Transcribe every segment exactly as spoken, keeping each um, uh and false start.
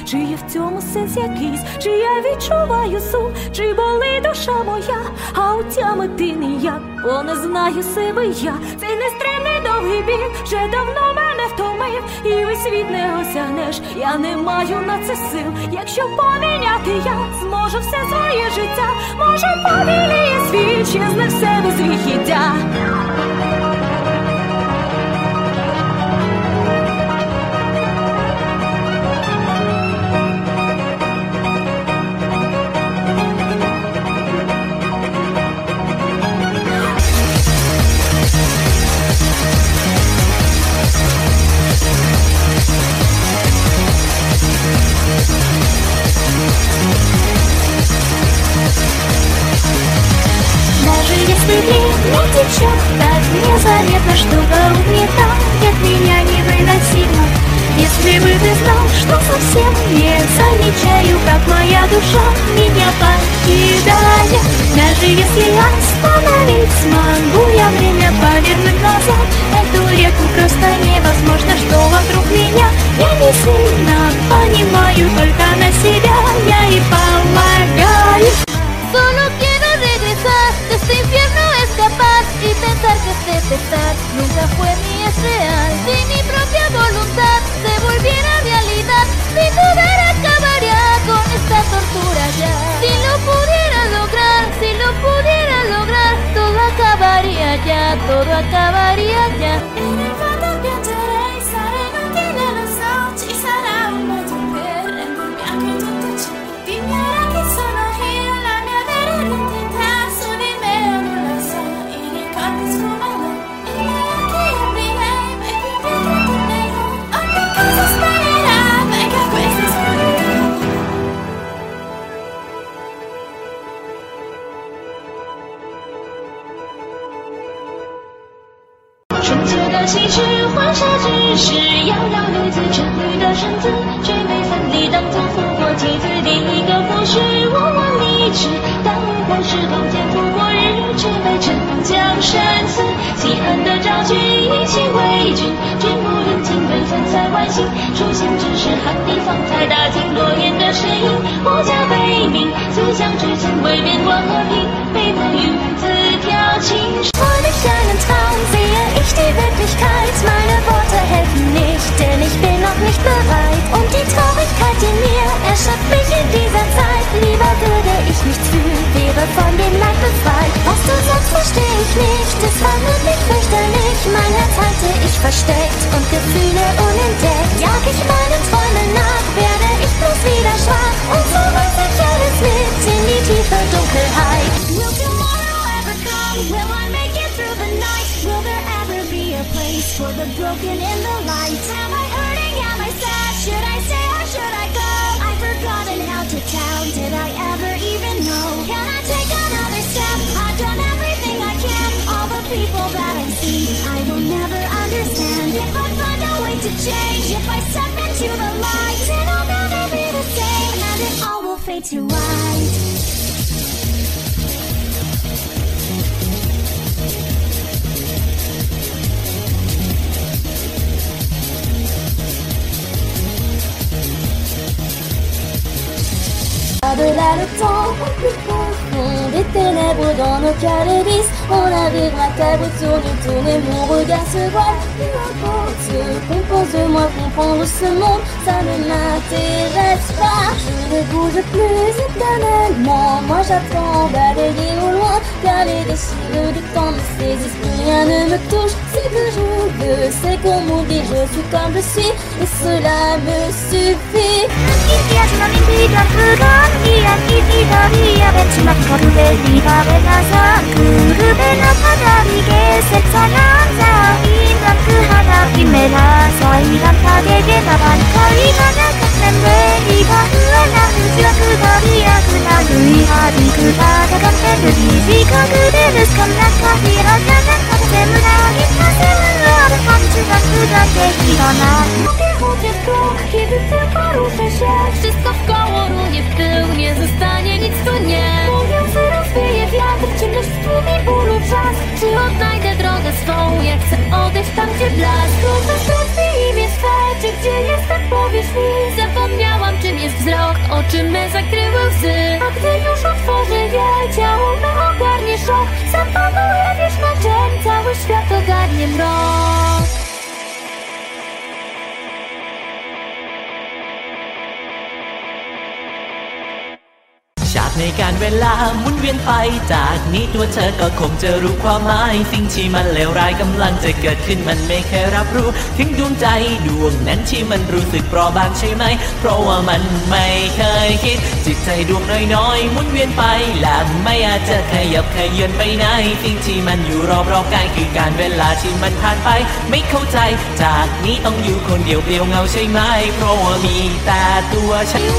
чи є в цьому сенс якийсь, чи я відчуваю сум, чи болить душа моя, а утямити ніяк, бо не знаю себе я. Цей нестримний довгий біль вже давно мене втомив, і весь світ не осягнеш, я не маю на це сил. Якщо поміняти я зможу все своє життя, може побіліє світ, щезне все без вихіддя. Даже если время течет так незаметно, что-то угнетает меня невыносимо. Если бы ты знал, что совсем не замечаю, как моя душа меня покидает. Даже если остановить смогу я время, повернуть назад эту реку просто невозможно, что вокруг меня я не сильно понимаю, только на себя я и полагаю. Solo quiero regresar, de este infierno escapar y pensar que este pesar nunca fue ni es real. Si mi propia voluntad se volviera realidad, sin dudar acabaría con esta tortura ya. Si lo pudiera lograr, si lo pudiera lograr, todo acabaría ya, todo acabaría ya. En el fondo piangerei, sarei inutile, lo so, ci sarà un modo per rendermi anche tutto ciò. Ignora chi sono io, la mia vera identità, su di me non lo so, i ricordi sfumano, i miei occhi aprirei, mai più dietro tornerò, ogni cosa sparerà, perché questi sono io. 纯洁的心事，黄沙之势，遥遥女子，沉绿的身子，绝美分离，当作复活祭祀第一个故事，我望你迟，当余光是空间复活日，绝美沉江生死，稀罕的昭君，一心为君，君不领情，悲愤在外心，初心只是寒地方才打进落雁的身影，护驾为民，思想之前为边关和平，被迫与子调情。 Vor mich einen Traum sehe ich die Wirklichkeit, meine Worte helfen nicht, denn ich bin noch nicht bereit. Und die Traurigkeit in mir erschöpft mich in dieser Zeit, lieber würde ich nichts fühlen, wäre von dem Leid befreit. Was du sagst, verstehe ich nicht, es verwirrt mich fürchterlich, mein Herz halte ich versteckt und Gefühle unentdeckt. Jag ich meinen Träumen nach, werde ich bloß wieder schwach und so reiß ich alles mit in die tiefe Dunkelheit. Will tomorrow ever come? Will I make it through the night? Will there ever be a place for the broken in the light? Am I hurting? Am I sad? Should I stay or should I go? I've forgotten how to tell. Did I ever even know? Can I take another step? I've done everything I can. All the people that I've seen, I will never understand. If I find a way to change, if I step into the light, it'll never be the same, and it all will fade to white. Par-delà le temps, au plus profond des ténèbres dans nos cœurs les vices, on arrive à table autour du tourner, mon regard se voile, peu importe ce qu'on pense de moi, comprendre ce monde, ça ne m'intéresse pas. Je ne bouge plus éternellement, moi j'attends balayer au loin, car les déchirures du temps me saisissent, plus rien ne me touche, ce que je veux, c'est qu'on m'oublie, je suis comme je suis, et cela me suffit. Wszystko w koło runie w tył, nie zostanie nic tu nie. Mówią, że rozwieje wiatr, ciemność stłumi bólu czas. Czy odnajdę drogę swą. Ja chcę odejść tam, gdzie blask rozrzuci im jest twarzy, gdzie jest, tak powiesz mi. Zapomniałam, czym jest wzrok, oczy me zakryły łzy. A gdy już otworzę je, ciało me ogarnie szok. Zapanuję wieś marzeń, cały świat ogarnie mrok. ฉากในการเวลาหมุนเวียนไปจากนี้ตัวเธอก็คงจะรู้ความหมายสิ่งที่มันเลวร้ายกำลังจะเกิดขึ้นมันไม่เคยรับรู้ถึงดวงใจดวงนั้นที่มันรู้สึกเปราะบางใช่ไหมเพราะว่ามันไม่เคยคิดจิตใจดวงน้อยๆหมุนเวียนไปและไม่อาจจะขยับขยื่นไปไหนสิ่งที่มันอยู่รอบๆกายคือการเวลาที่มันผ่านไปไม่เข้าใจจากนี้ต้องอยู่คนเดียวเปลี่ยวเงาใช่ไหมเพราะว่ามีแต่ตัวฉัน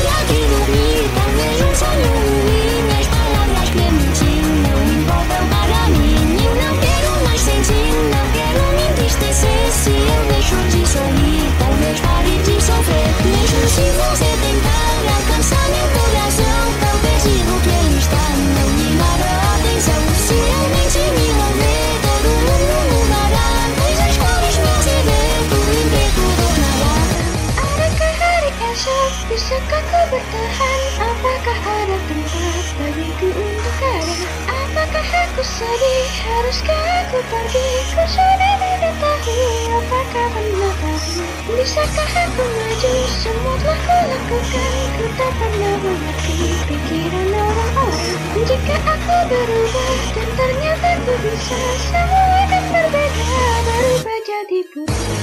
Palabras que me chingan, no importa para mí. Ni no quiero más sentir, no quiero me entristecer. Si eu deixo de sorrir, talvez pare de sofrer. Mesmo se você tentar alcançar meu coração, talvez diga o que está, não me dará atenção. Se realmente me mover, todo mundo mudará. Pois as cores me segredo, em preto tornará. Adakah hari esok, bisakah ku bertahan? Apakah ada tempat bagiku untuk ada? Apakah aku sedih? Haruskah aku pergi? Ku sudah tidak tahu apakah benar tahu. Bisakah aku maju? Semua telah ku lakukan. Ku tak pernah mengerti pikiran orang-orang. Jika aku berubah dan ternyata ku bisa, semua akan berbeda, berubah jadi putih.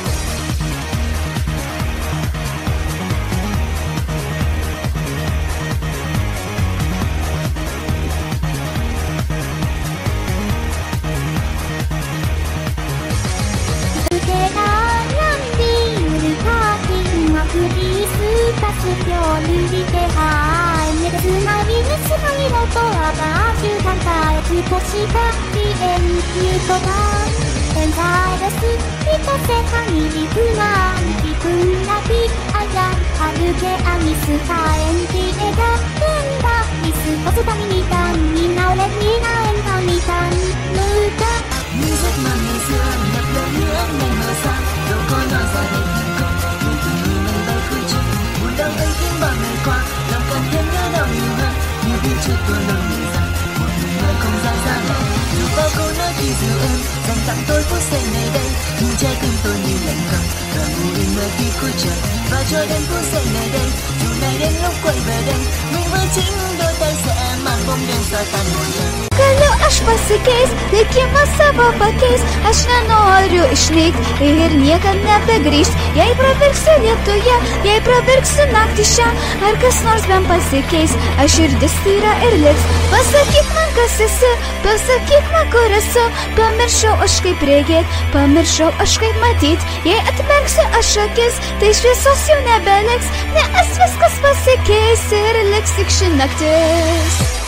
Như giấc mơ ngày xưa nhập lời hứa ngày mơ xa, đâu có nói ra được thành công, nhưng từng người mình bay khơi chuyện buồn đau gây khiến bao ngày qua lòng càng thêm nhớ đau nhiều hơn. Như biết trước tôi luôn nghĩ rằng một người nơi không ra xa lòng, dù bao câu nói thì dịu êm dành tặng tôi phút giây này đây, nhưng trái tim tôi như lạnh câm và ngủ yên mơ khi cuối trời. Và cho đến phút giây này đây, dù này đến lúc quay về đây, mình với chính đôi tay sẽ mang bóng đêm xóa tan một lần. Kalau aż pasikeis, likimą savo pakeis, aš nenoriu išnykt ir niekad nebegrįžt. Jei pravirksiu lietuje, jei pravirksiu naktį šią, ar kas nors bent pasikeis, aš širdis tyra ir liks. Pasakyk man, kas esi, pasakyk man, kur esu. Pamiršau aš kaip regėt, pamiršau aš kaip matyt. Jei atmerksiu aš akis, tai šviesos jau nebeliks, nes viskas pasikeis ir liks tik ši naktis.